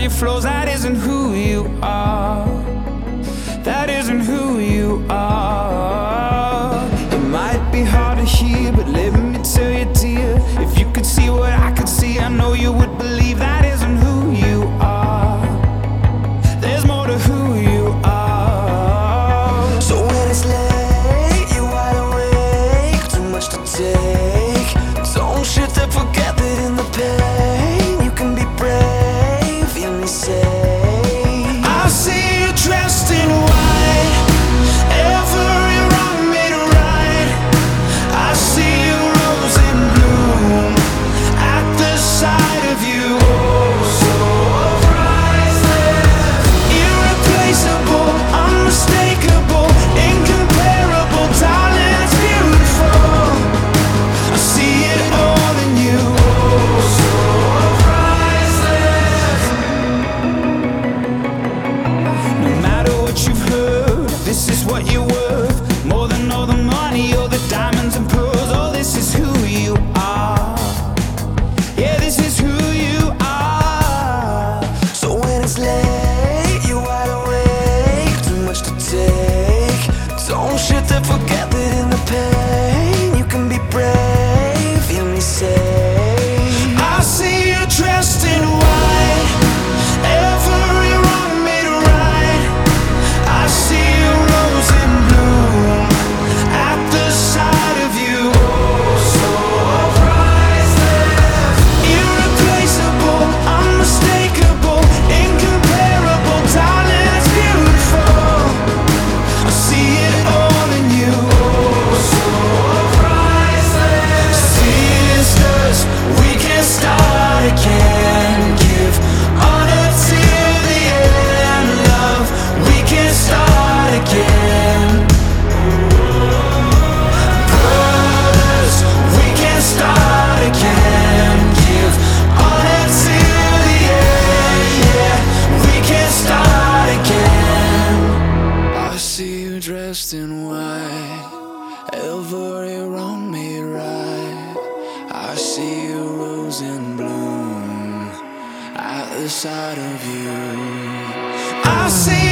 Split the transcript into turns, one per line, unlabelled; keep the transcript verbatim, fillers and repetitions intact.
your flaws. That isn't who you are. That isn't who you are. It might be hard to hear, but let me tell you, dear, if you could see what I could see, I know you would believe that isn't who you are. There's more to who you are.
So when it's late, you're wide awake, too much to take. Don't shift and forget that in the pain you can be brave, hear me say.
I see you dressed in white, every wrong made right. I see you rose in bloom at the sight of you. Oh, so priceless, irreplaceable, unmistakable, incomparable, darling, it's beautiful. I see it all in you. Oh, so priceless. No matter what you've heard, this is what you're worth. More than all the money or the diamonds and pearls. Oh, this is who you are. Yeah, this is who you are.
So when it's late, you're wide awake, too much to take. Don't shift and forget that in the pain you can be brave, hear me say.
I see you dressed in white, every wrong made right. I see you rose in bloom at the sight of you. Oh, so priceless, irreplaceable, unmistakable, incomparable, darling, it's beautiful. I see it all in you. Oh, so priceless. Sisters, we can start again. Give honor till the end. Love, we can start again. Brothers, we can start again. Give honor till the end. Yeah, we can start again. I see you dressed in white, every wrong made right. I see you rose in bloom at the sight of you. I see